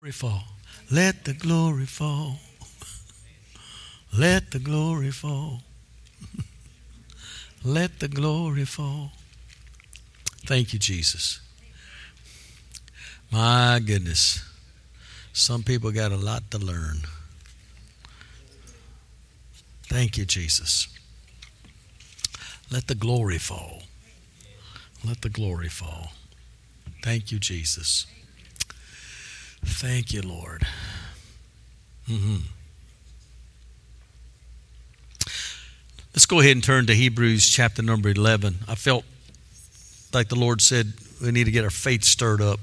Fall. Let the glory fall. Let the glory fall. Let the glory fall. Thank you, Jesus. My goodness. Some people got a lot to learn. Thank you, Jesus. Let the glory fall. Let the glory fall. Thank you, Jesus. Thank you, Lord. Let's go ahead and turn to Hebrews chapter number 11. I felt like the Lord said we need to get our faith stirred up.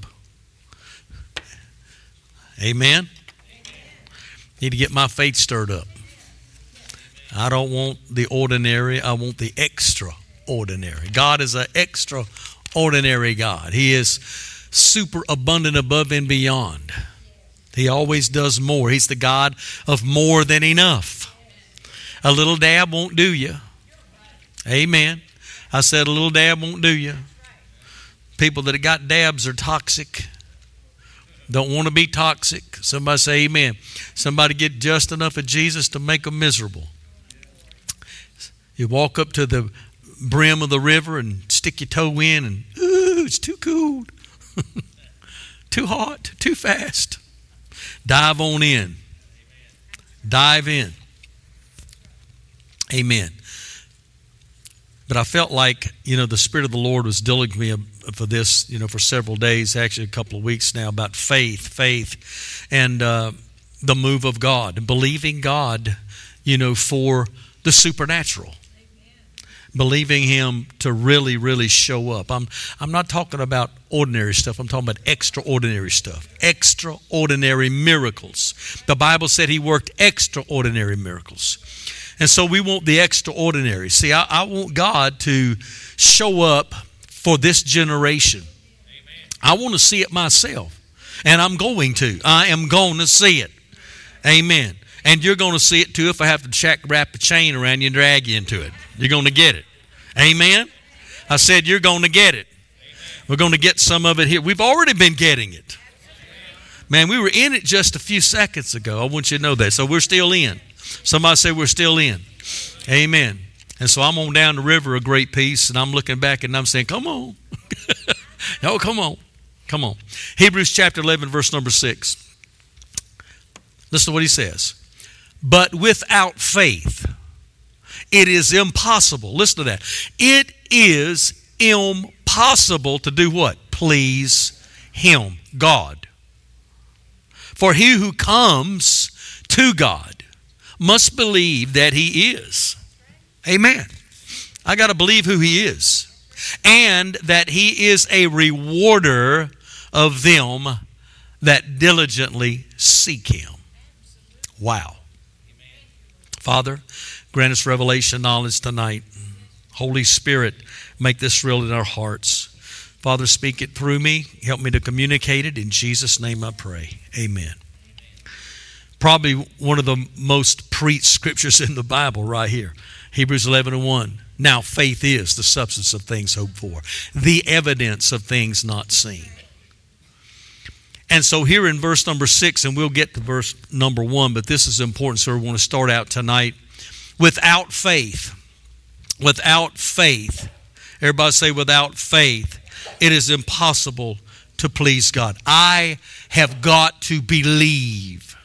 Amen? Need to get my faith stirred up. I don't want the ordinary. I want the extraordinary. God is an extraordinary God. He is super abundant above and beyond. He always does more. He's the God of more than enough. A little dab won't do you. Amen. I said a little dab won't do you. People that have got dabs are toxic. Don't want to be toxic. Somebody say amen. Somebody get just enough of Jesus to make them miserable. You walk up to the brim of the river and stick your toe in and, ooh, it's too cold. Too hot, too fast. Dive on in. Dive in. Amen. But I felt like, the Spirit of the Lord was dealing with me for this, for several days, actually a couple of weeks now, about faith, and the move of God, and believing God, for the supernatural. Believing Him to really, really show up. I'm not talking about ordinary stuff. I'm talking about extraordinary stuff. Extraordinary miracles. The Bible said He worked extraordinary miracles. And so we want the extraordinary. See, I want God to show up for this generation. Amen. I want to see it myself. And I'm going to. I am going to see it. Amen. And you're going to see it too if I have to wrap a chain around you and drag you into it. You're going to get it. Amen? I said you're going to get it. We're going to get some of it here. We've already been getting it. Man, we were in it just a few seconds ago. I want you to know that. So we're still in. Somebody say we're still in. Amen. And so I'm on down the river a great piece, and I'm looking back and I'm saying, come on. Oh, come on. Come on. Hebrews chapter 11, verse number 6. Listen to what he says. But without faith, it is impossible. Listen to that. It is impossible to do what? Please Him, God. For he who comes to God must believe that He is. Amen. I got to believe who He is. And that He is a rewarder of them that diligently seek Him. Wow. Father, grant us revelation knowledge tonight. Holy Spirit, make this real in our hearts. Father, speak it through me. Help me to communicate it. In Jesus' name I pray. Amen. Probably one of the most preached scriptures in the Bible right here. Hebrews 11:1. Now faith is the substance of things hoped for, the evidence of things not seen. And so here in verse number 6, and we'll get to verse number 1, but this is important, so we want to start out tonight. Without faith, everybody say without faith, it is impossible to please God. I have got to believe.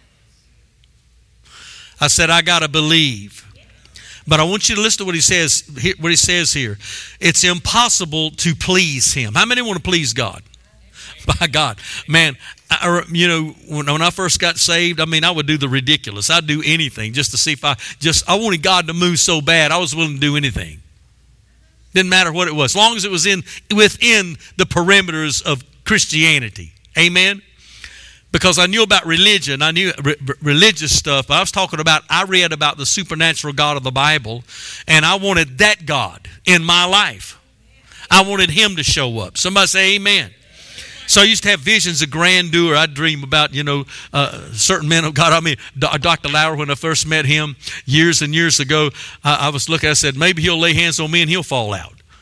I said I got to believe. But I want you to listen to what he says here. It's impossible to please Him. How many want to please God? By God. Man, when I first got saved, I would do the ridiculous. I'd do anything just to see if I wanted God to move so bad, I was willing to do anything. Didn't matter what it was, as long as it was within the perimeters of Christianity. Amen? Because I knew about religion. I knew religious stuff. But I read about the supernatural God of the Bible, and I wanted that God in my life. I wanted Him to show up. Somebody say amen. So I used to have visions of grandeur. I'd dream about, certain men of God. Dr. Lauer, when I first met him years and years ago, I was looking, I said, maybe he'll lay hands on me and he'll fall out.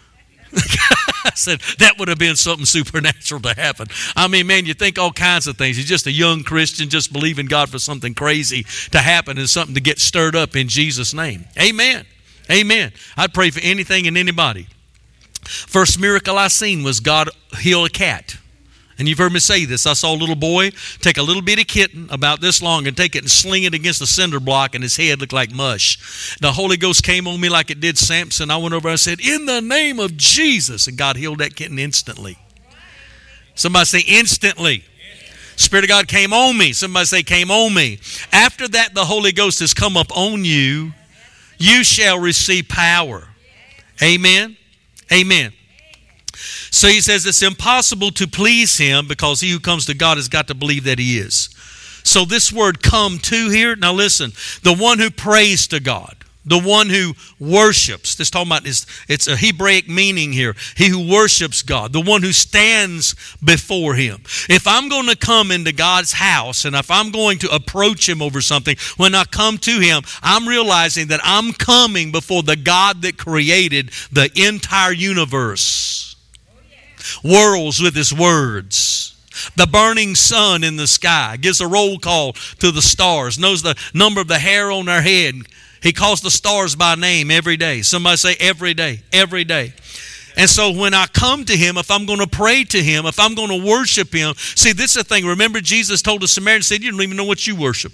I said, that would have been something supernatural to happen. I mean, man, you think all kinds of things. You're just a young Christian, just believing God for something crazy to happen and something to get stirred up in Jesus' name. Amen. Amen. I'd pray for anything and anybody. First miracle I seen was God heal a cat. And you've heard me say this. I saw a little boy take a little bitty kitten about this long and take it and sling it against a cinder block, and his head looked like mush. The Holy Ghost came on me like it did Samson. I went over and I said, in the name of Jesus. And God healed that kitten instantly. Somebody say instantly. Spirit of God came on me. Somebody say came on me. After that, the Holy Ghost has come up on you. You shall receive power. Amen. Amen. So he says it's impossible to please him because he who comes to God has got to believe that he is. So this word come to here, now listen, the one who prays to God, the one who worships, this talking about it's a Hebraic meaning here, he who worships God, the one who stands before him. If I'm going to come into God's house and if I'm going to approach him over something, when I come to him, I'm realizing that I'm coming before the God that created the entire universe. Whirls with his words. The burning sun in the sky gives a roll call to the stars, knows the number of the hair on their head. He calls the stars by name every day. Somebody say every day, every day. And so when I come to him, if I'm going to pray to him, if I'm going to worship him, see, this is the thing. Remember, Jesus told the Samaritan, said, you don't even know what you worship.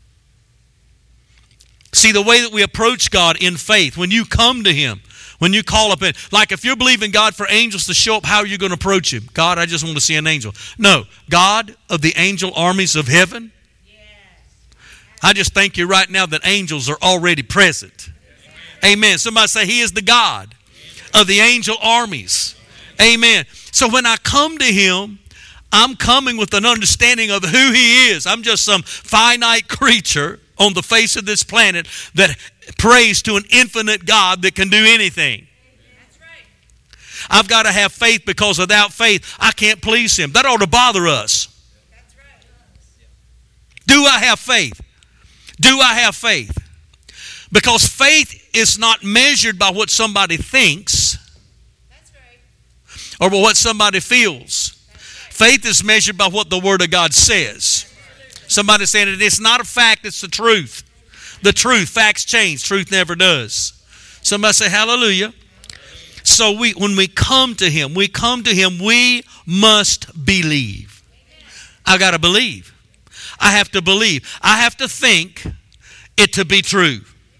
See, the way that we approach God in faith, when you come to him, when you call up in, like if you're believing God for angels to show up, how are you going to approach him? God, I just want to see an angel. No, God of the angel armies of heaven. Yes. I just thank you right now that angels are already present. Amen. Somebody say he is the God of the angel armies. Amen. So when I come to him, I'm coming with an understanding of who he is. I'm just some finite creature on the face of this planet that prays to an infinite God that can do anything. That's right. I've got to have faith because without faith, I can't please him. That ought to bother us. That's right. Do I have faith? Do I have faith? Because faith is not measured by what somebody thinks. That's right. Or by what somebody feels. Faith is measured by what the Word of God says. Somebody saying it, it's not a fact, it's the truth. The truth, facts change, truth never does. Somebody say hallelujah. So when we come to him, we must believe. I got to believe. I have to believe. I have to think it to be true.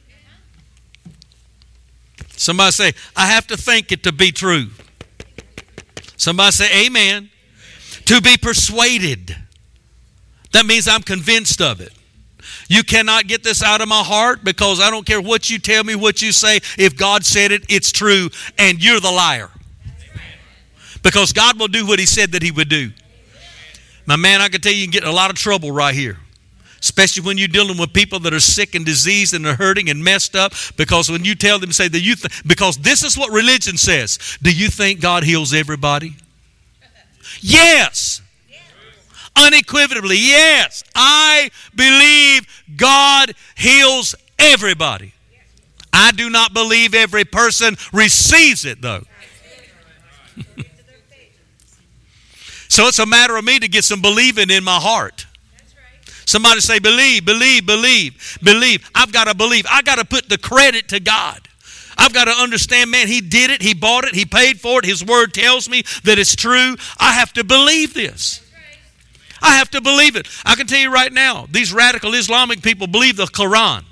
Somebody say, I have to think it to be true. Somebody say amen. To be persuaded. That means I'm convinced of it. You cannot get this out of my heart because I don't care what you tell me, what you say. If God said it, it's true, and you're the liar. Because God will do what he said that he would do. My man, I can tell you can get in a lot of trouble right here. Especially when you're dealing with people that are sick and diseased and are hurting and messed up. Because when you tell them, say, because this is what religion says. Do you think God heals everybody? Yes. Unequivocally, yes. I believe God heals everybody. I do not believe every person receives it, though. So it's a matter of me to get some believing in my heart. Somebody say, believe, believe, believe, believe. I've got to believe. I've got to put the credit to God. I've got to understand, man, he did it. He bought it. He paid for it. His word tells me that it's true. I have to believe this. I have to believe it. I can tell you right now, these radical Islamic people believe the Quran.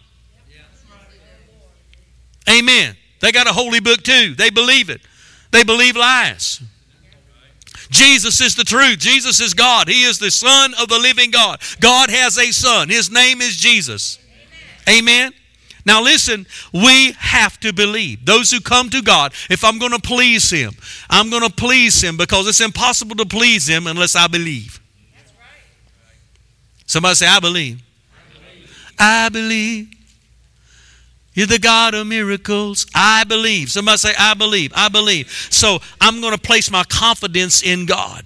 Amen. They got a holy book too. They believe it. They believe lies. Jesus is the truth. Jesus is God. He is the Son of the living God. God has a son. His name is Jesus. Amen. Now listen, we have to believe. Those who come to God, if I'm going to please him, I'm going to please him because it's impossible to please him unless I believe. Somebody say, I believe. I believe. You're the God of miracles. I believe. Somebody say, I believe. I believe. So I'm going to place my confidence in God.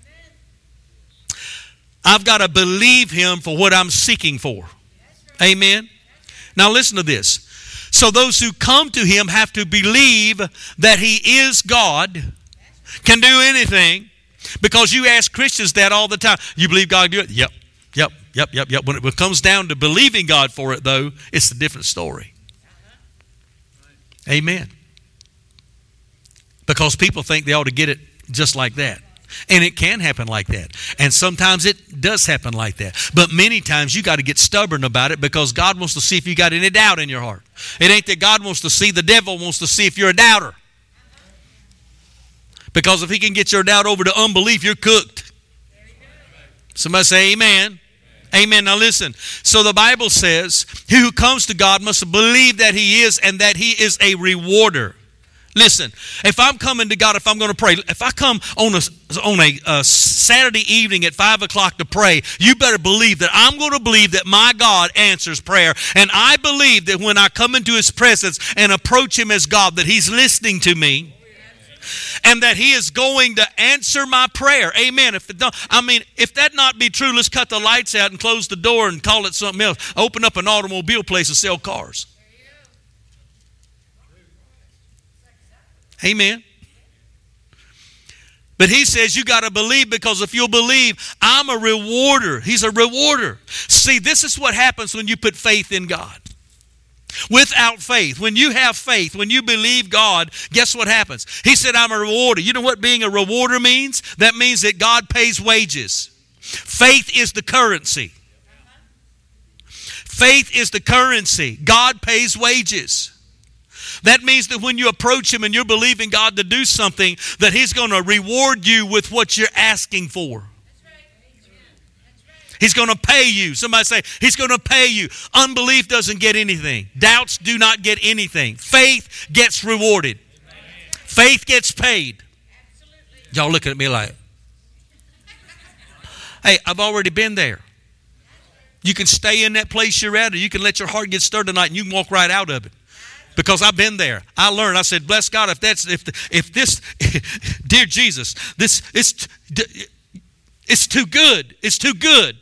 I've got to believe him for what I'm seeking for. Amen. Now listen to this. So those who come to him have to believe that he is God, can do anything. Because you ask Christians that all the time. You believe God can do it? Yep. When it comes down to believing God for it, though, it's a different story. Amen. Because people think they ought to get it just like that. And it can happen like that. And sometimes it does happen like that. But many times you got to get stubborn about it, because God wants to see if you got any doubt in your heart. It ain't that God wants to see. The devil wants to see if you're a doubter. Because if he can get your doubt over to unbelief, you're cooked. Somebody say amen. Amen. Now listen. So the Bible says, he who comes to God must believe that he is, and that he is a rewarder. Listen, if I'm coming to God, if I'm going to pray, if I come on a Saturday evening at 5 o'clock to pray, you better believe that I'm going to believe that my God answers prayer. And I believe that when I come into his presence and approach him as God, that he's listening to me. And that he is going to answer my prayer. Amen. If that not be true, let's cut the lights out and close the door and call it something else. Open up an automobile place and sell cars. Amen. But he says you got to believe, because if you'll believe, I'm a rewarder. He's a rewarder. See, this is what happens when you put faith in God. Without faith, when you have faith, when you believe God, guess what happens? He said, I'm a rewarder. You know what being a rewarder means? That means that God pays wages. Faith is the currency. Faith is the currency. God pays wages. That means that when you approach him and you're believing God to do something, that he's going to reward you with what you're asking for. He's going to pay you. Somebody say, he's going to pay you. Unbelief doesn't get anything. Doubts do not get anything. Faith gets rewarded. Faith gets paid. Y'all looking at me like, hey, I've already been there. You can stay in that place you're at, or you can let your heart get stirred tonight and you can walk right out of it. Because I've been there. I learned. I said, bless God, if this, dear Jesus, this is, it's too good. It's too good.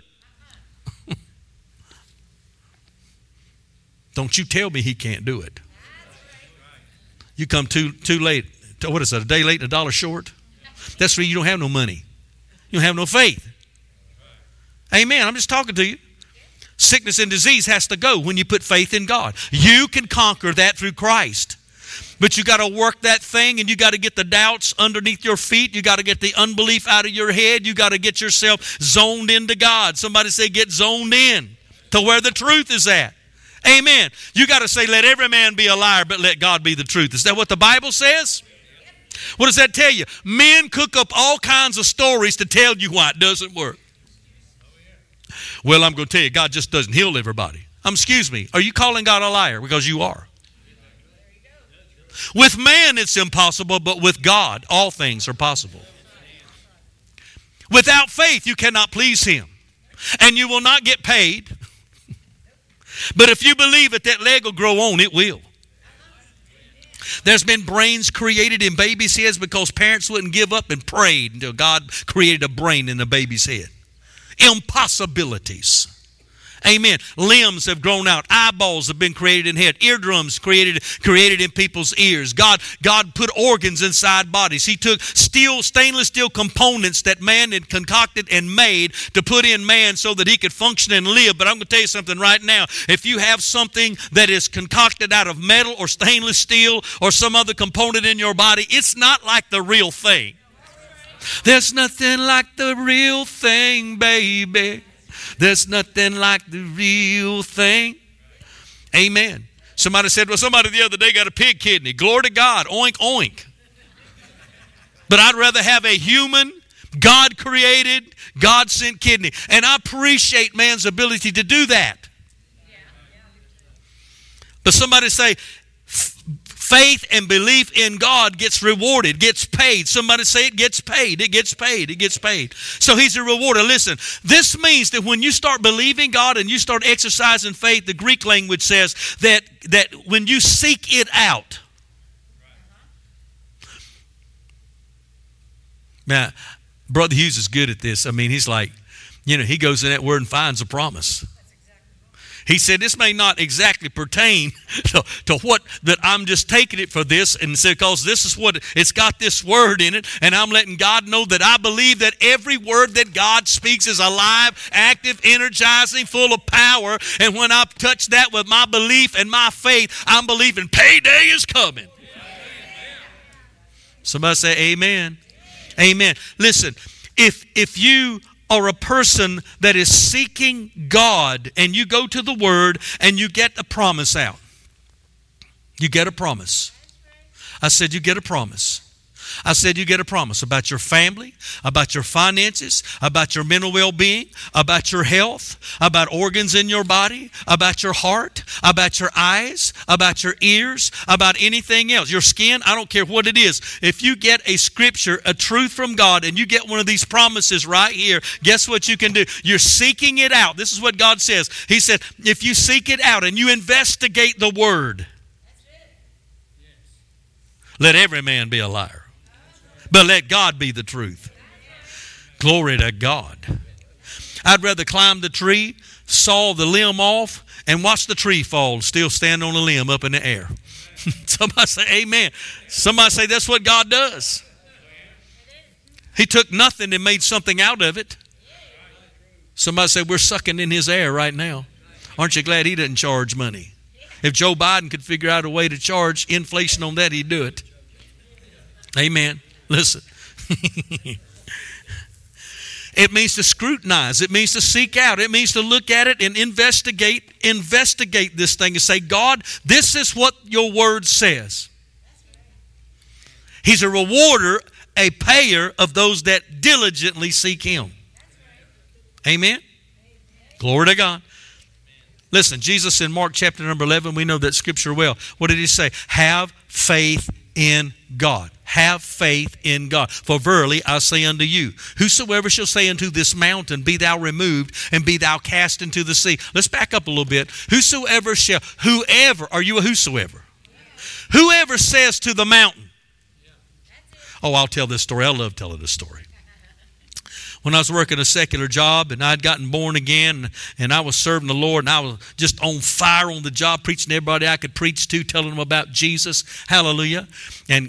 Don't you tell me he can't do it. You come too late. What is that, a day late and $1 short? That's where you don't have no money. You don't have no faith. Amen. I'm just talking to you. Sickness and disease has to go when you put faith in God. You can conquer that through Christ. But you got to work that thing, and you got to get the doubts underneath your feet. You got to get the unbelief out of your head. You got to get yourself zoned into God. Somebody say, get zoned in to where the truth is at. Amen. You got to say, let every man be a liar, but let God be the truth. Is that what the Bible says? What does that tell you? Men cook up all kinds of stories to tell you why it doesn't work. Well, I'm going to tell you, God just doesn't heal everybody. Excuse me, are you calling God a liar? Because you are. With man, it's impossible, but with God, all things are possible. Without faith, you cannot please him. And you will not get paid. But if you believe that leg will grow on, it will. There's been brains created in babies' heads because parents wouldn't give up and prayed until God created a brain in the baby's head. Impossibilities. Amen. Limbs have grown out. Eyeballs have been created in head. Eardrums created in people's ears. God put organs inside bodies. He took stainless steel components that man had concocted and made to put in man so that he could function and live. But I'm going to tell you something right now. If you have something that is concocted out of metal or stainless steel or some other component in your body, it's not like the real thing. There's nothing like the real thing, baby. There's nothing like the real thing. Amen. Somebody said, well, somebody the other day got a pig kidney. Glory to God. Oink, oink. But I'd rather have a human, God-created, God-sent kidney. And I appreciate man's ability to do that. But somebody say, faith and belief in God gets rewarded, gets paid. Somebody say it gets paid. It gets paid. It gets paid. So he's a rewarder. Listen, this means that when you start believing God and you start exercising faith, the Greek language says that when you seek it out. Now, Brother Hughes is good at this. I mean, he's like, he goes in that word and finds a promise. He said, this may not exactly pertain to what, that I'm just taking it for this, and said, because this is what, it's got this word in it, and I'm letting God know that I believe that every word that God speaks is alive, active, energizing, full of power, and when I touch that with my belief and my faith, I'm believing payday is coming. Somebody say amen. Amen. Listen, if you are a person that is seeking God and you go to the Word and you get a promise out. You get a promise. I said you get a promise. I said you get a promise about your family, about your finances, about your mental well-being, about your health, about organs in your body, about your heart, about your eyes, about your ears, about anything else. Your skin, I don't care what it is. If you get a scripture, a truth from God, and you get one of these promises right here, guess what you can do? You're seeking it out. This is what God says. He said, if you seek it out and you investigate the Word, let every man be a liar. But let God be the truth. Glory to God. I'd rather climb the tree, saw the limb off, and watch the tree fall, still stand on the limb up in the air. Somebody say amen. Somebody say that's what God does. He took nothing and made something out of it. Somebody say we're sucking in His air right now. Aren't you glad He doesn't charge money? If Joe Biden could figure out a way to charge inflation on that, he'd do it. Amen. Listen. It means to scrutinize. It means to seek out. It means to look at it and investigate this thing and say, God, this is what your word says. He's a rewarder, a payer of those that diligently seek Him. Amen? Glory to God. Listen, Jesus in Mark chapter number 11, we know that scripture well. What did He say? Have faith in God. Have faith in God. For verily I say unto you, whosoever shall say unto this mountain, be thou removed, and be thou cast into the sea. Let's back up a little bit. Whosoever, are you a whosoever? Whoever says to the mountain. Oh, I'll tell this story. I love telling this story. When I was working a secular job and I'd gotten born again and I was serving the Lord and I was just on fire on the job, preaching to everybody I could preach to, telling them about Jesus. Hallelujah. And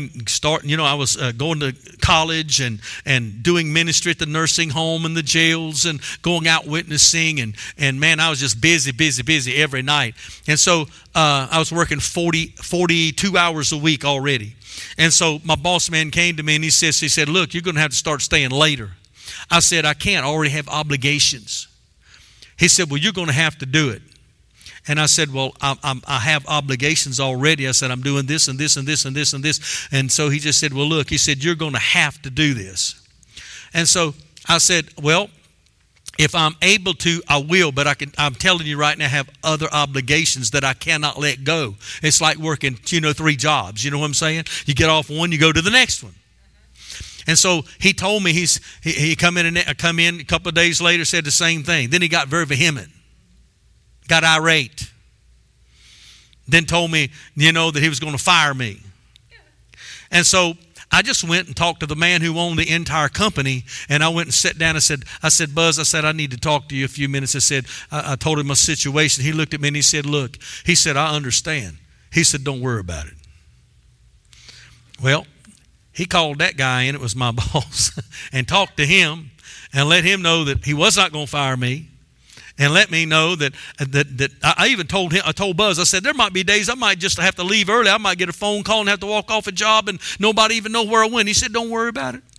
I was going to college and doing ministry at the nursing home and the jails and going out witnessing. And man, I was just busy every night. And so I was working 42 hours a week already. And so my boss man came to me and he said, look, you're going to have to start staying later. I said, I can't. I already have obligations. He said, well, you're going to have to do it. And I said, well, I have obligations already. I said, I'm doing this and this and this and this and this. And so he just said, well, look, he said, you're going to have to do this. And so I said, well, if I'm able to, I will. But I'm telling you right now, I have other obligations that I cannot let go. It's like working, 3 jobs. You know what I'm saying? You get off one, you go to the next one. And so he told me he come in a couple of days later, said the same thing. Then he got very vehement, got irate. Then told me, that he was going to fire me. And so I just went and talked to the man who owned the entire company, and I went and sat down and I said, Buzz, I said, I need to talk to you a few minutes. I told him my situation. He looked at me and he said, look, he said, I understand. He said, don't worry about it. Well, he called that guy in, it was my boss, and talked to him and let him know that he was not going to fire me, and let me know that I even told him, I told Buzz, I said, there might be days I might just have to leave early. I might get a phone call and have to walk off a job and nobody even know where I went. He said, don't worry about it.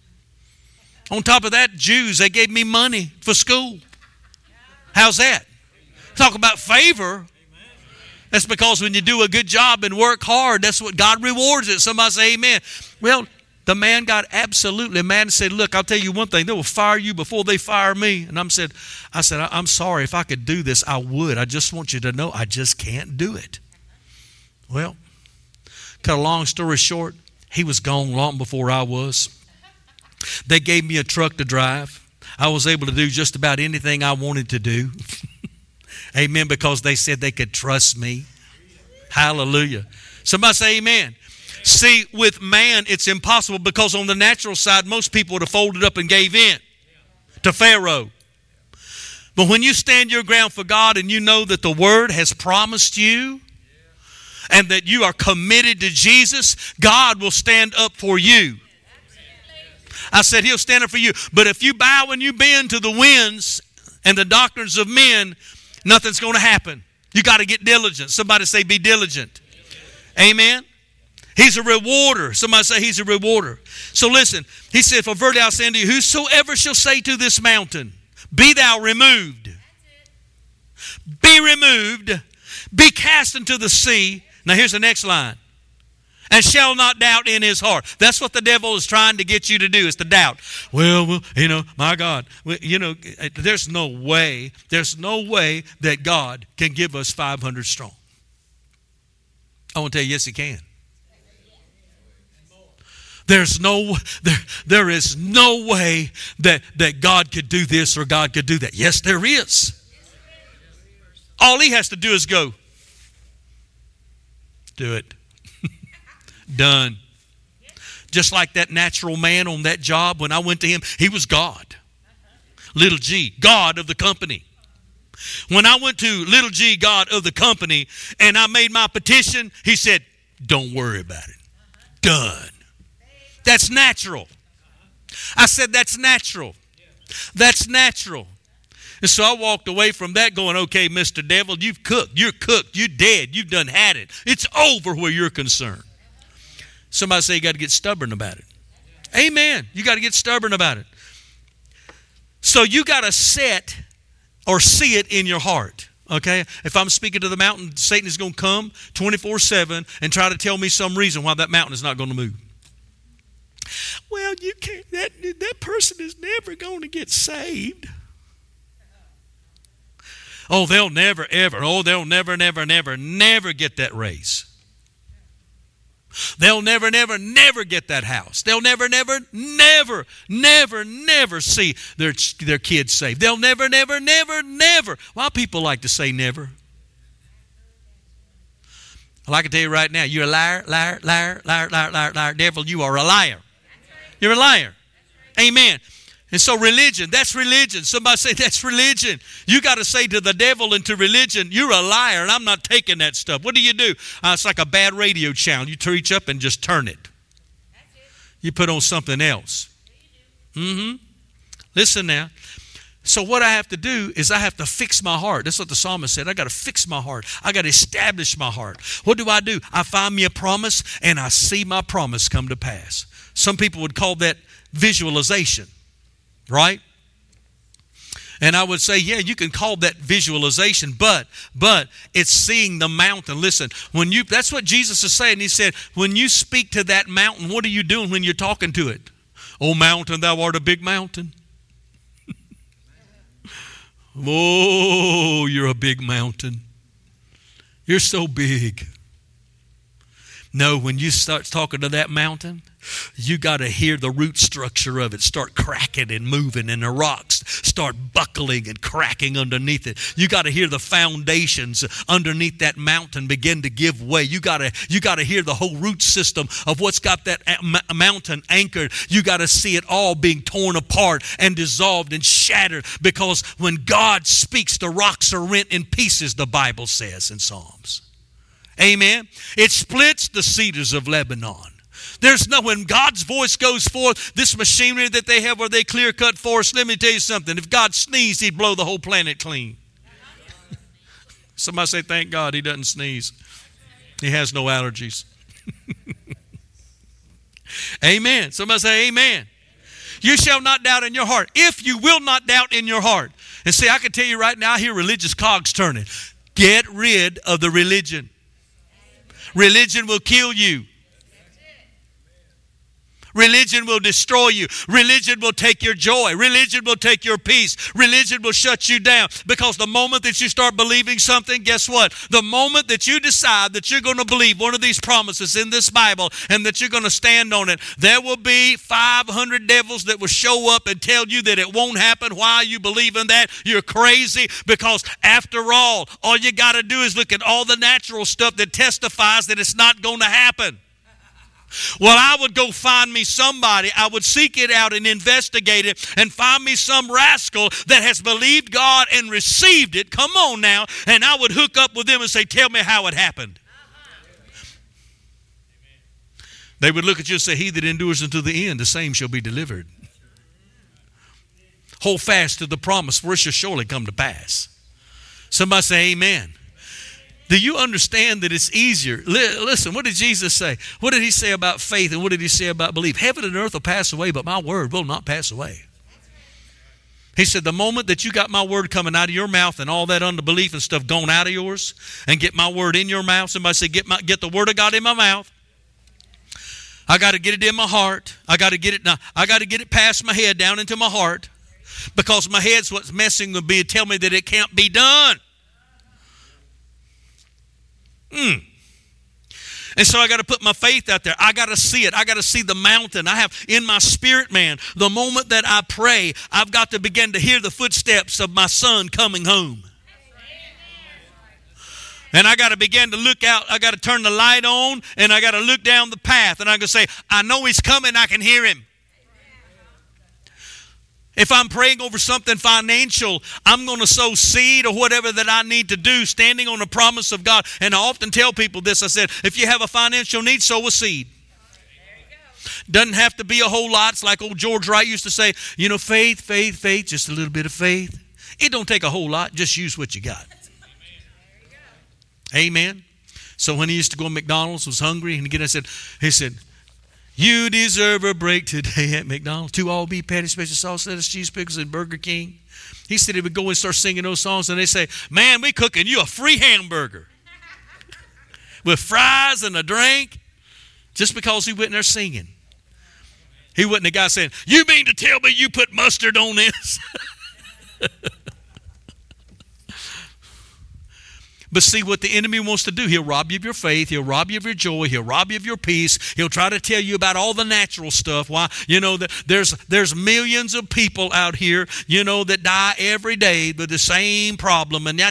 On top of that, Jews, they gave me money for school. How's that? Talk about favor. That's because when you do a good job and work hard, that's what God rewards it. Somebody say amen. Well, the man got absolutely mad and said, look, I'll tell you one thing. They will fire you before they fire me. And I said, I'm sorry. If I could do this, I would. I just want you to know I just can't do it. Well, cut a long story short, he was gone long before I was. They gave me a truck to drive. I was able to do just about anything I wanted to do. Amen, because they said they could trust me. Hallelujah. Somebody say amen. See, with man, it's impossible because on the natural side, most people would have folded up and gave in to Pharaoh. But when you stand your ground for God and you know that the Word has promised you and that you are committed to Jesus, God will stand up for you. I said He'll stand up for you. But if you bow and you bend to the winds and the doctrines of men, nothing's going to happen. You got to get diligent. Somebody say, be diligent. Amen. He's a rewarder. Somebody say He's a rewarder. So listen, He said, for verily I say unto you, whosoever shall say to this mountain, be thou removed. Be removed. Be cast into the sea. Now here's the next line. And shall not doubt in his heart. That's what the devil is trying to get you to do, is to doubt. Well, my God. There's no way that God can give us 500 strong. I want to tell you, yes, He can. There is no way that God could do this or God could do that. Yes, there is. All He has to do is go. Do it. Done. Just like that natural man on that job, when I went to him, he was God. Little G, God of the company. When I went to little G, God of the company, and I made my petition, he said, don't worry about it. Done. That's natural. I said, that's natural. That's natural. And so I walked away from that going, okay, Mr. Devil, you've cooked. You're cooked. You're dead. You've done had it. It's over where you're concerned. Somebody say you got to get stubborn about it. Amen. You got to get stubborn about it. So you got to set or see it in your heart. Okay? If I'm speaking to the mountain, Satan is going to come 24/7 and try to tell me some reason why that mountain is not going to move. Well, you can't. That person is never going to get saved. Oh, they'll never, ever. Oh, they'll never get that raise. They'll never get that house. They'll never see their kids saved. They'll never. Why people like to say never? Well, I can tell you right now, you're a liar. Devil, you are a liar. You're a liar. Amen. And so religion, that's religion. Somebody say that's religion. You got to say to the devil and to religion, you're a liar and I'm not taking that stuff. What do? It's like a bad radio channel. You reach up and just turn it. You put on something else. Listen now. So what I have to do is I have to fix my heart. That's what the psalmist said. I got to fix my heart. I got to establish my heart. What do? I find me a promise and I see my promise come to pass. Some people would call that visualization. Right? And I would say, yeah, you can call that visualization, but it's seeing the mountain. Listen, that's what Jesus is saying. He said, when you speak to that mountain, what are you doing when you're talking to it? Oh, mountain, thou art a big mountain. Oh, you're a big mountain. You're so big. No, when you start talking to that mountain, you got to hear the root structure of it start cracking and moving, and the rocks start buckling and cracking underneath it. You got to hear the foundations underneath that mountain begin to give way. You got to hear the whole root system of what's got that mountain anchored. You got to see it all being torn apart and dissolved and shattered, because when God speaks, the rocks are rent in pieces, the Bible says in Psalms. Amen. It splits the cedars of Lebanon. When God's voice goes forth, this machinery that they have where they clear cut forests, let me tell you something. If God sneezed, He'd blow the whole planet clean. Somebody say, thank God He doesn't sneeze. He has no allergies. Amen. Somebody say amen. You shall not doubt in your heart. If you will not doubt in your heart. And see, I can tell you right now, I hear religious cogs turning. Get rid of the religion. Religion will kill you. Religion will destroy you. Religion will take your joy. Religion will take your peace. Religion will shut you down. Because the moment that you start believing something, guess what? The moment that you decide that you're going to believe one of these promises in this Bible and that you're going to stand on it, there will be 500 devils that will show up and tell you that it won't happen. Why you believe in that? You're crazy. Because after all you got to do is look at all the natural stuff that testifies that it's not going to happen. Well, I would go find me somebody. I would seek it out and investigate it and find me some rascal that has believed God and received it. Come on now. And I would hook up with them and say, tell me how it happened. They would look at you and say, he that endures unto the end, the same shall be delivered. Hold fast to the promise, for it shall surely come to pass. Somebody say amen. Do you understand that it's easier? Listen, what did Jesus say? What did he say about faith and what did he say about belief? Heaven and earth will pass away, but my word will not pass away. He said, the moment that you got my word coming out of your mouth and all that unbelief and stuff gone out of yours and get my word in your mouth, somebody say, get the word of God in my mouth. I got to get it in my heart. I got to get it past my head down into my heart, because my head's what's messing with me. Tell me that it can't be done. And so I got to put my faith out there. I got to see it. I got to see the mountain. I have in my spirit, man, the moment that I pray, I've got to begin to hear the footsteps of my son coming home. And I got to begin to look out. I got to turn the light on and I got to look down the path. And I can say, I know he's coming. I can hear him. If I'm praying over something financial, I'm going to sow seed or whatever that I need to do, standing on the promise of God. And I often tell people this. I said, if you have a financial need, sow a seed. Doesn't have to be a whole lot. It's like old George Wright used to say, faith, faith, faith, just a little bit of faith. It don't take a whole lot. Just use what you got. Amen. So when he used to go to McDonald's, was hungry, and he said, you deserve a break today at McDonald's. 2 all-beef patties, special sauce, lettuce, cheese, pickles, and Burger King. He said he would go and start singing those songs, and they say, man, we cooking you a free hamburger with fries and a drink, just because he went in there singing. He wasn't the guy saying, you mean to tell me you put mustard on this? But see what the enemy wants to do. He'll rob you of your faith. He'll rob you of your joy. He'll rob you of your peace. He'll try to tell you about all the natural stuff. Why? There's millions of people out here, that die every day with the same problem. And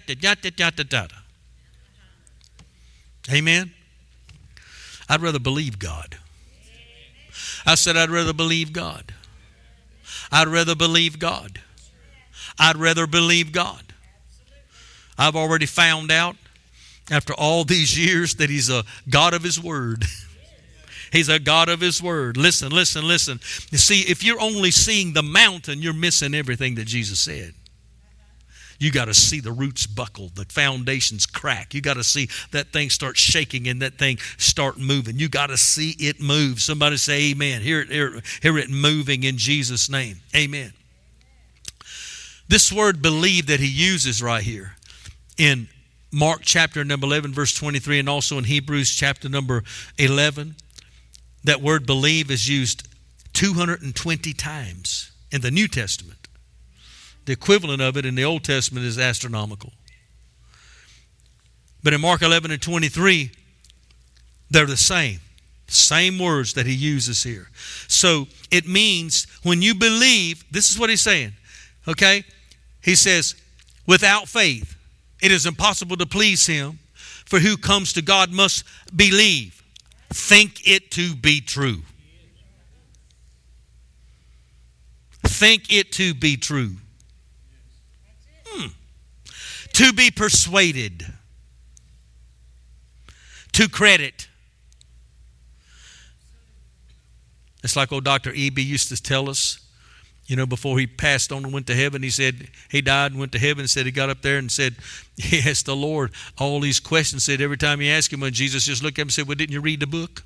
Amen? I'd rather believe God. I said I'd rather believe God. I'd rather believe God. I'd rather believe God. I've already found out after all these years that he's a God of his word. He's a God of his word. Listen. You see, if you're only seeing the mountain, you're missing everything that Jesus said. You got to see the roots buckle, the foundations crack. You got to see that thing start shaking and that thing start moving. You got to see it move. Somebody say amen. Hear it moving in Jesus' name. Amen. This word believe that he uses right here in Mark chapter number 11, verse 23, and also in Hebrews chapter number 11, that word believe is used 220 times in the New Testament. The equivalent of it in the Old Testament is astronomical. But in Mark 11 and 23, they're the same words that he uses here. So it means when you believe, this is what he's saying, okay? He says, without faith, it is impossible to please him, for who comes to God must believe. Think it to be true. Think it to be true. To be persuaded. To credit. It's like old Dr. E.B. used to tell us, before he passed on and went to heaven, he said he died and went to heaven and said he got up there and said, he asked the Lord all these questions. Said every time he asked him, when Jesus just looked at him and said, well, didn't you read the book?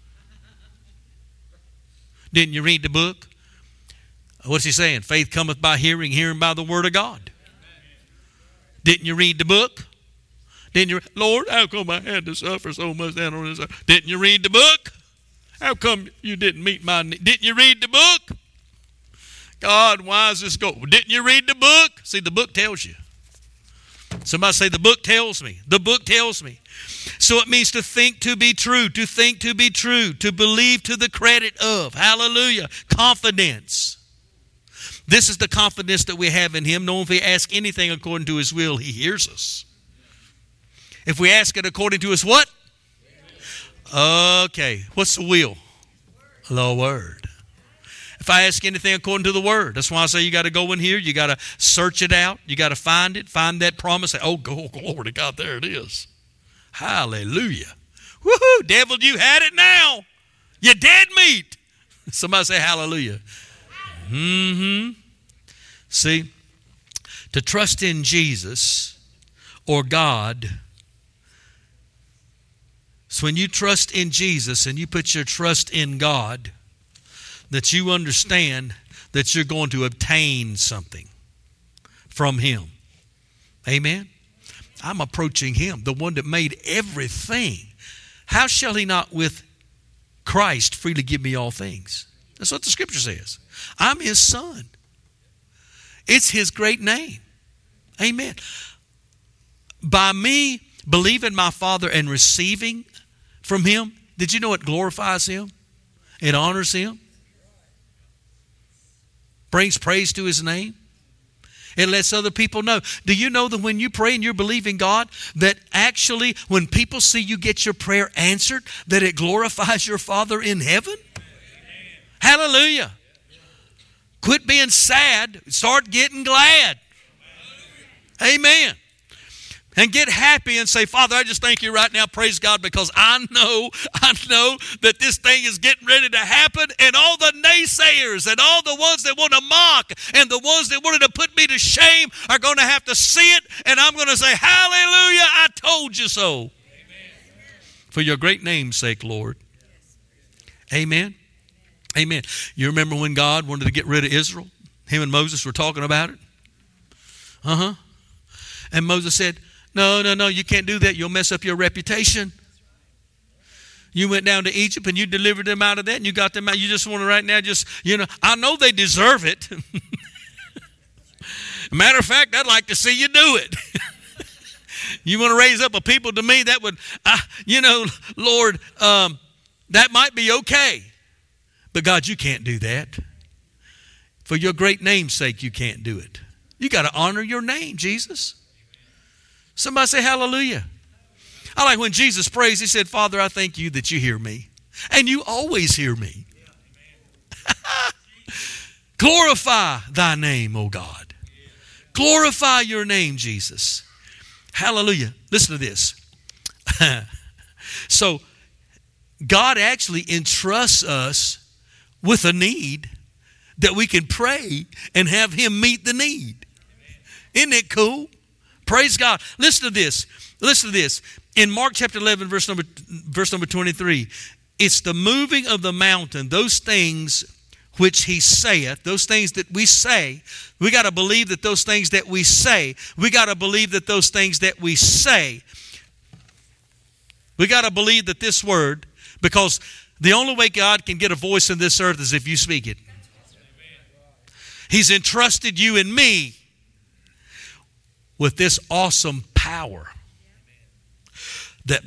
Didn't you read the book? What's he saying? Faith cometh by hearing, hearing by the word of God. Didn't you read the book? Didn't you? Lord, how come I had to suffer so much down on this earth? Didn't you read the book? How come you didn't meet my need? Didn't you read the book? God, why is this go? Didn't you read the book? See, the book tells you. Somebody say, the book tells me. The book tells me. So it means to think to be true, to think to be true, to believe to the credit of. Hallelujah. Confidence. This is the confidence that we have in him, knowing if we ask anything according to his will, he hears us. If we ask it according to his what? Okay, what's the will? The Word. If I ask anything according to the Word, that's why I say you got to go in here. You got to search it out. You got to find it. Find that promise. Say, oh, glory to God, there it is. Hallelujah. Woohoo, devil, you had it now. You're dead meat. Somebody say hallelujah. See, to trust in Jesus or God, so when you trust in Jesus and you put your trust in God, that you understand that you're going to obtain something from Him. Amen? I'm approaching Him, the one that made everything. How shall He not with Christ freely give me all things? That's what the Scripture says. I'm His son. It's His great name. Amen. By me believing my Father and receiving from Him, did you know it glorifies Him? It honors Him. Brings praise to His name. It lets other people know. Do you know that when you pray and you're believing God, that actually when people see you get your prayer answered, that it glorifies your Father in heaven? Amen. Hallelujah. Quit being sad. Start getting glad. Amen. And get happy and say, Father, I just thank you right now, praise God, because I know that this thing is getting ready to happen, and all the naysayers and all the ones that want to mock and the ones that wanted to put me to shame are going to have to see it, and I'm going to say, hallelujah, I told you so. Amen. For your great name's sake, Lord. Amen. Amen. You remember when God wanted to get rid of Israel? Him and Moses were talking about it. And Moses said, no, you can't do that. You'll mess up your reputation. You went down to Egypt and you delivered them out of that and you got them out. You just want to right now I know they deserve it. Matter of fact, I'd like to see you do it. You want to raise up a people to me that would, Lord, that might be okay. But God, you can't do that. For your great name's sake, you can't do it. You got to honor your name, Jesus. Somebody say hallelujah. I like when Jesus prays, He said, Father, I thank you that you hear me. And you always hear me. Glorify thy name, O God. Glorify your name, Jesus. Hallelujah. Listen to this. So, God actually entrusts us with a need that we can pray and have Him meet the need. Isn't it cool? Praise God. Listen to this. Listen to this. In Mark chapter 11, verse number 23, it's the moving of the mountain, those things which He saith, those things that we say. We got to believe that those things that we say, we got to believe that those things that we say, we got to believe that this word, because the only way God can get a voice in this earth is if you speak it. He's entrusted you and me with this awesome power that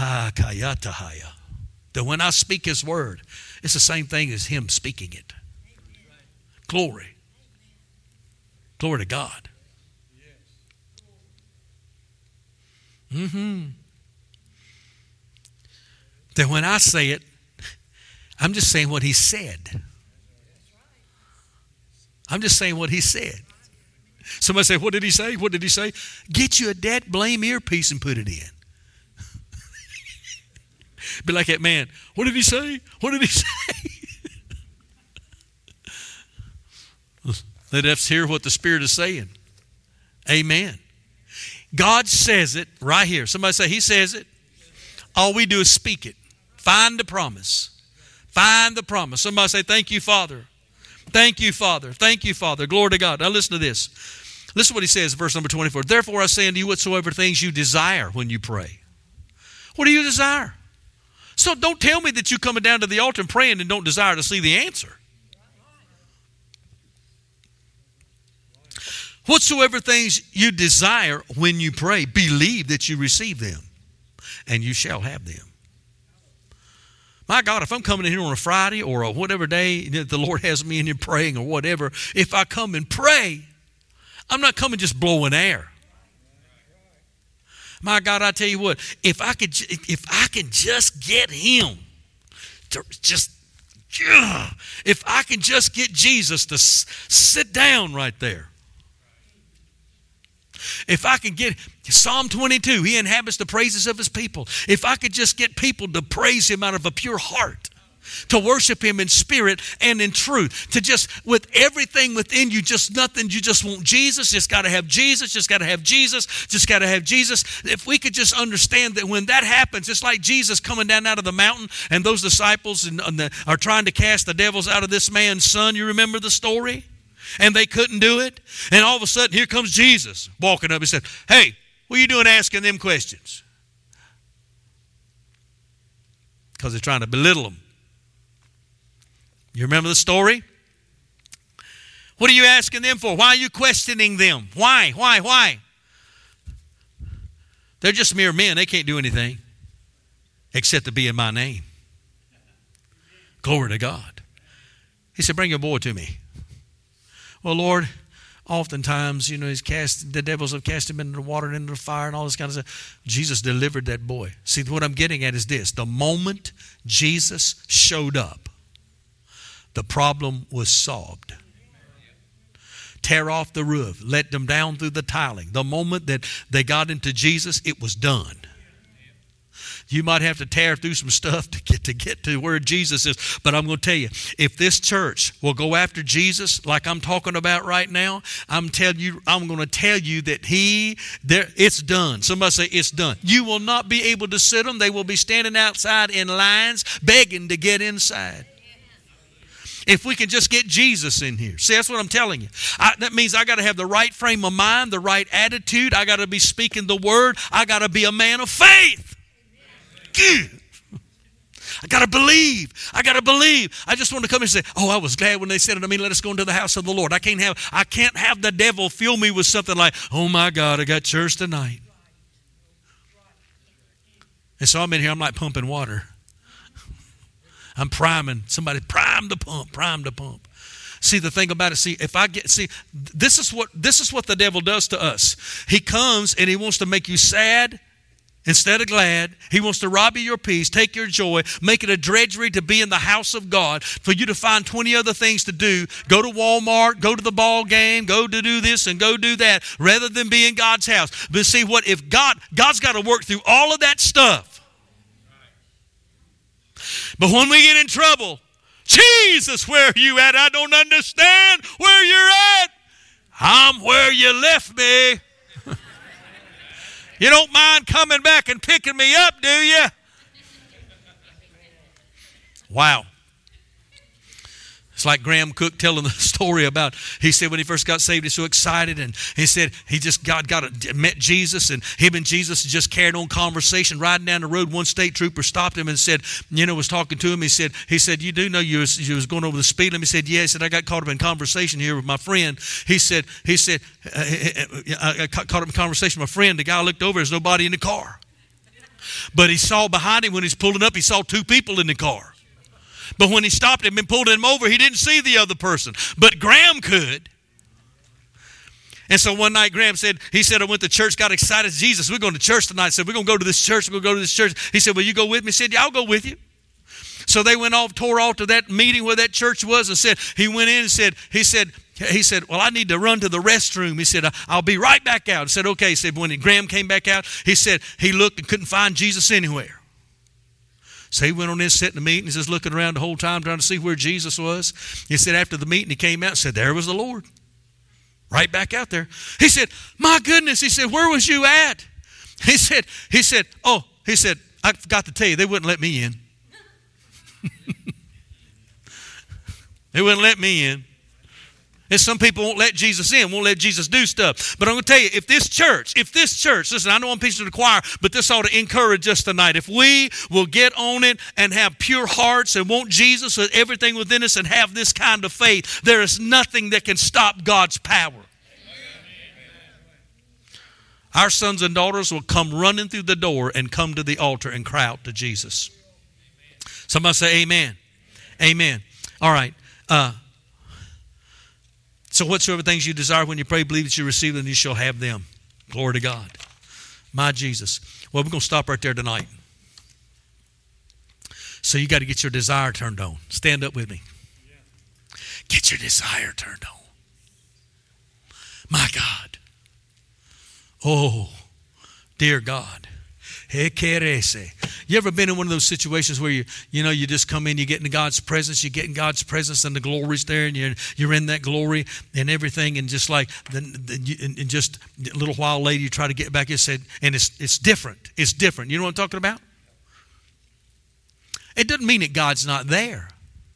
when I speak His word, it's the same thing as Him speaking it. Glory. Glory to God. That when I say it, I'm just saying what He said. I'm just saying what He said. Somebody say, what did He say? What did He say? Get you a dead blame earpiece and put it in. Be like that man. What did He say? What did He say? Let us hear what the Spirit is saying. Amen. God says it right here. Somebody say, He says it. All we do is speak it. Find the promise. Find the promise. Somebody say, thank you, Father. Thank you, Father. Thank you, Father. Glory to God. Now listen to this. Listen to what He says, verse number 24. Therefore I say unto you whatsoever things you desire when you pray. What do you desire? So don't tell me that you coming down to the altar and praying and don't desire to see the answer. Whatsoever things you desire when you pray, believe that you receive them, and you shall have them. My God, if I'm coming in here on a Friday or a whatever day that the Lord has me in here praying or whatever, if I come and pray, I'm not coming just blowing air. My God, I tell you what, if I can just get him to just, if I can just get Jesus to sit down right there. If I can get Psalm 22, he inhabits the praises of his people. If I could just get people to praise him out of a pure heart, to worship him in spirit and in truth, to just with everything within you, just nothing, you just want Jesus, just got to have Jesus, just got to have Jesus, just got to have Jesus. If we could just understand that when that happens, it's like Jesus coming down out of the mountain and those disciples are trying to cast the devils out of this man's son. You remember the story? And they couldn't do it. And all of a sudden, here comes Jesus walking up and said, hey, what are you doing asking them questions? Because they're trying to belittle them. You remember the story? What are you asking them for? Why are you questioning them? Why? They're just mere men. They can't do anything except to be in my name. Glory to God. He said, bring your boy to me. Well, Lord, oftentimes, the devils have cast him into the water and into the fire and all this kind of stuff. Jesus delivered that boy. See, what I'm getting at is this. The moment Jesus showed up, the problem was solved. Tear off the roof. Let them down through the tiling. The moment that they got into Jesus, it was done. You might have to tear through some stuff to get to where Jesus is. But I'm going to tell you, if this church will go after Jesus like I'm talking about right now, I'm going to tell you that it's done. Somebody say it's done. You will not be able to sit them. They will be standing outside in lines begging to get inside. If we can just get Jesus in here. See, that's what I'm telling you. That means I got to have the right frame of mind, the right attitude. I got to be speaking the word. I got to be a man of faith. I got to believe. I just want to come and say, oh, I was glad when they said it to me, let us go into the house of the Lord. I can't have the devil fill me with something like, oh my God, I got church tonight. And so I'm in here, I'm like pumping water. I'm priming. Somebody prime the pump. See, the thing about it, this is what the devil does to us. He comes and he wants to make you sad instead of glad. He wants to rob you of your peace, take your joy, make it a drudgery to be in the house of God, for you to find 20 other things to do. Go to Walmart, go to the ball game, go to do this and go do that, rather than be in God's house. But see what, if God's got to work through all of that stuff. But when we get in trouble, Jesus, where are you at? I don't understand where you're at. I'm where you left me. You don't mind coming back and picking me up, do you? Wow. It's like Graham Cook telling the story about, he said when he first got saved, he's so excited, and he said he just met Jesus, and him and Jesus just carried on conversation. Riding down the road, one state trooper stopped him and said, was talking to him. He said, you do know you was going over the speed limit? He said, yeah. He said, I got caught up in conversation here with my friend. He said, I caught up in conversation with my friend. The guy looked over, there's nobody in the car. But he saw behind him when he's pulling up, he saw two people in the car. But when he stopped him and pulled him over, he didn't see the other person. But Graham could. And so one night Graham said, I went to church, got excited. Jesus, we're going to church tonight. Said, we're going to go to this church. We're going to go to this church. He said, will you go with me? He said, yeah, I'll go with you. So they tore off to that meeting where that church was, and said, he went in and he said, well, I need to run to the restroom. He said, I'll be right back out. He said, okay. He said, when Graham came back out, he said he looked and couldn't find Jesus anywhere. So he went on in, sat in the meeting. He's just looking around the whole time trying to see where Jesus was. He said after the meeting, he came out and said, there was the Lord. Right back out there. He said, my goodness. He said, where was you at? He said, I forgot to tell you, they wouldn't let me in. They wouldn't let me in. And some people won't let Jesus in, won't let Jesus do stuff. But I'm going to tell you, if this church, listen, I know I'm preaching to the choir, but this ought to encourage us tonight. If we will get on it and have pure hearts and want Jesus with everything within us and have this kind of faith, there is nothing that can stop God's power. Our sons and daughters will come running through the door and come to the altar and cry out to Jesus. Somebody say amen. Amen. All right. So whatsoever things you desire when you pray, believe that you receive them, and you shall have them. Glory to God. My Jesus. Well, we're going to stop right there tonight. So you got to get your desire turned on. Stand up with me. Get your desire turned on. My God. Oh, dear God. You ever been in one of those situations where you just come in, you get into God's presence, you get in God's presence and the glory's there, and you're in that glory and everything, and just like and just a little while later you try to get back, and it's different. It's different. You know what I'm talking about? It doesn't mean that God's not there.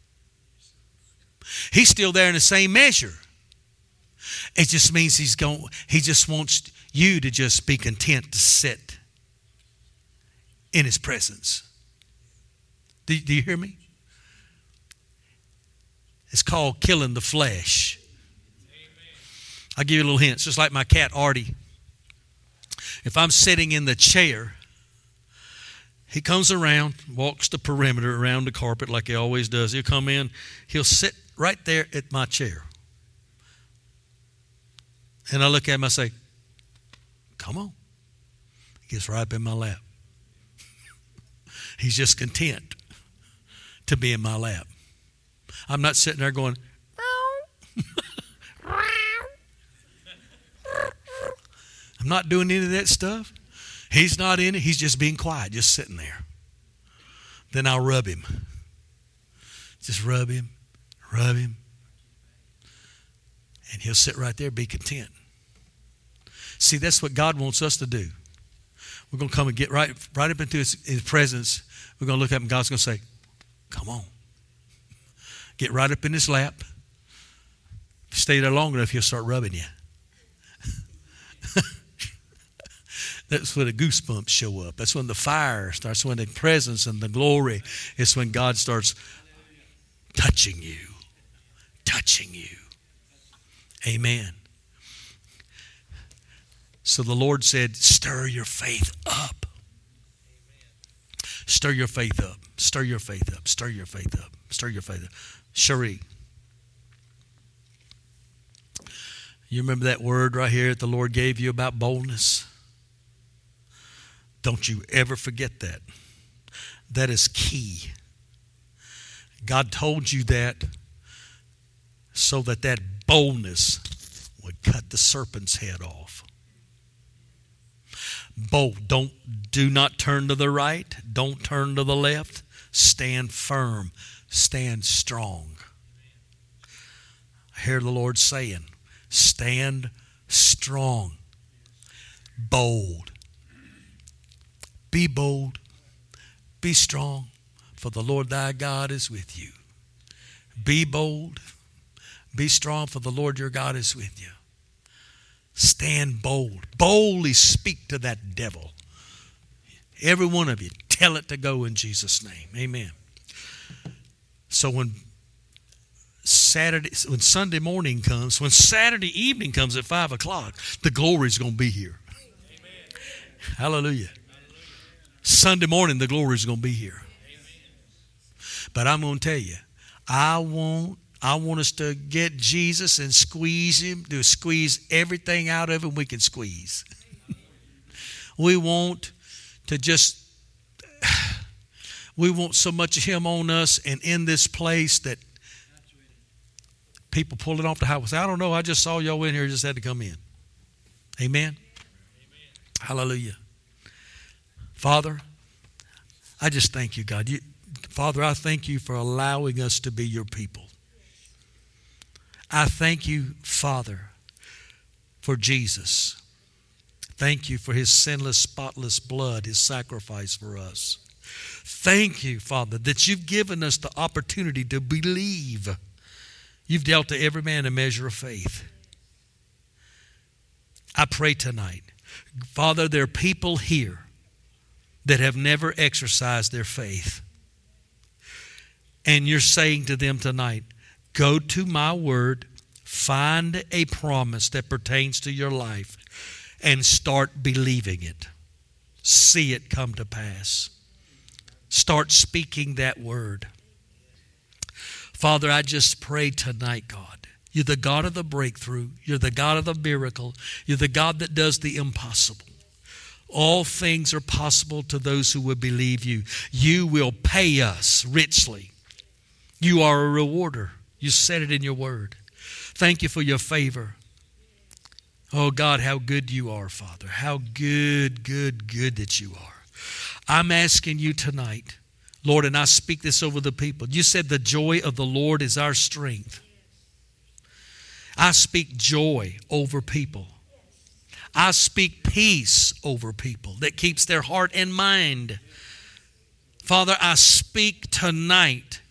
He's still there in the same measure. It just means he just wants you to just be content to sit in his presence. Do you hear me? It's called killing the flesh. I'll give you a little hint. It's just like my cat, Artie. If I'm sitting in the chair, he comes around, walks the perimeter around the carpet like he always does. He'll come in, he'll sit right there at my chair. And I look at him, I say, come on. He gets right up in my lap. He's just content to be in my lap. I'm not sitting there going, I'm not doing any of that stuff. He's not in it. He's just being quiet, just sitting there. Then I'll rub him. Just rub him. And he'll sit right there, be content. See, that's what God wants us to do. We're going to come and get right up into his presence. We're going to look up and God's going to say, come on. Get right up in his lap. Stay there long enough, he'll start rubbing you. That's when the goosebumps show up. That's when the fire starts, when the presence and the glory. It's when God starts touching you. Amen. So the Lord said, stir your faith up. Stir your faith up. Stir your faith up. Stir your faith up. Stir your faith up. Cherie. You remember that word right here that the Lord gave you about boldness? Don't you ever forget that. That is key. God told you that so that boldness would cut the serpent's head off. Bold. Do not turn to the right. Don't turn to the left. Stand firm. Stand strong. I hear the Lord saying, stand strong. Bold. Be bold. Be strong, for the Lord thy God is with you. Be bold. Be strong, for the Lord your God is with you. Stand bold. Boldly speak to that devil. Every one of you, tell it to go in Jesus' name. Amen. So when Sunday morning comes, when Saturday evening comes at 5 o'clock, the glory's going to be here. Amen. Hallelujah. Sunday morning, the glory's going to be here. Amen. But I'm going to tell you, I want us to get Jesus and squeeze him, to squeeze everything out of him we can squeeze. We want so much of him on us and in this place that people pulling off the highway say, I don't know, I just saw y'all in here, just had to come in. Amen? Amen. Hallelujah. Father, I just thank you, God. Father, I thank you for allowing us to be your people. I thank you, Father, for Jesus. Thank you for his sinless, spotless blood, his sacrifice for us. Thank you, Father, that you've given us the opportunity to believe. You've dealt to every man a measure of faith. I pray tonight, Father, there are people here that have never exercised their faith. And you're saying to them tonight, go to my word, find a promise that pertains to your life, and start believing it. See it come to pass. Start speaking that word. Father, I just pray tonight, God. You're the God of the breakthrough. You're the God of the miracle. You're the God that does the impossible. All things are possible to those who would believe you. You will pay us richly. You are a rewarder. You said it in your word. Thank you for your favor. Oh God, how good you are, Father. How good that you are. I'm asking you tonight, Lord, and I speak this over the people. You said the joy of the Lord is our strength. I speak joy over people. I speak peace over people that keeps their heart and mind. Father, I speak tonight.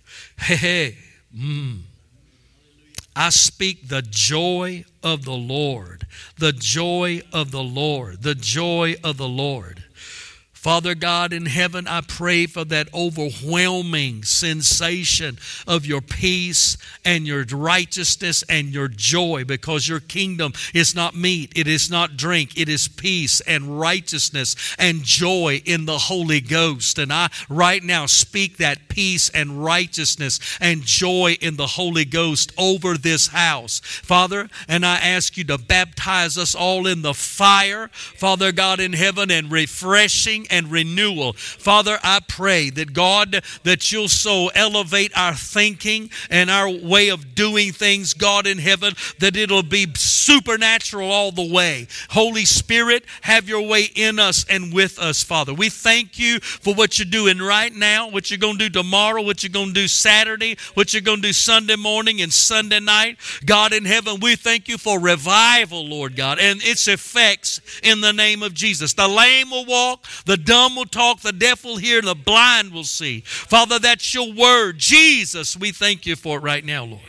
I speak the joy of the Lord. The joy of the Lord. The joy of the Lord. Father God in heaven, I pray for that overwhelming sensation of your peace and your righteousness and your joy, because your kingdom is not meat, it is not drink, it is peace and righteousness and joy in the Holy Ghost. And I right now speak that peace and righteousness and joy in the Holy Ghost over this house, Father. And I ask you to baptize us all in the fire, Father God in heaven, and refreshing and renewal. Father, I pray that God, that you'll so elevate our thinking and our way of doing things, God in heaven, that it'll be supernatural all the way. Holy Spirit, have your way in us and with us, Father. We thank you for what you're doing right now, what you're going to do tomorrow, what you're going to do Saturday, what you're going to do Sunday morning and Sunday night. God in heaven, we thank you for revival, Lord God, and its effects in the name of Jesus. The lame will walk, the dumb will talk, the deaf will hear, the blind will see. Father, that's your word. Jesus, we thank you for it right now, Lord.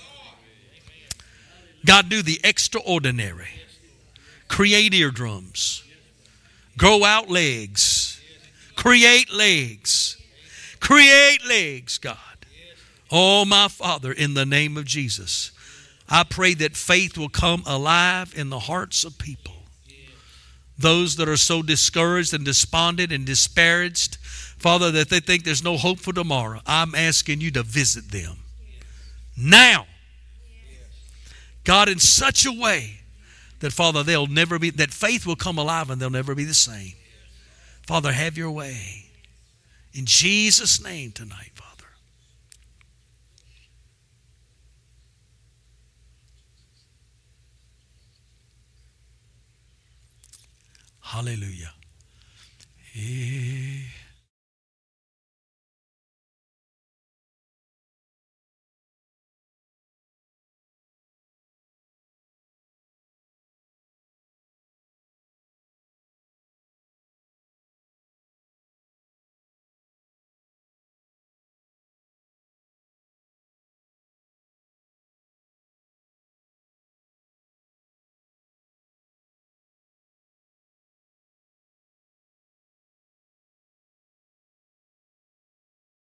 God, do the extraordinary. Create eardrums. Grow out legs. Create legs. Create legs, God. Oh, my Father, in the name of Jesus, I pray that faith will come alive in the hearts of people. Those that are so discouraged and despondent and disparaged, Father, that they think there's no hope for tomorrow, I'm asking you to visit them now, God, in such a way that, Father, they'll never be, that faith will come alive and they'll never be the same. Father, have your way in Jesus' name tonight, Father. Hallelujah.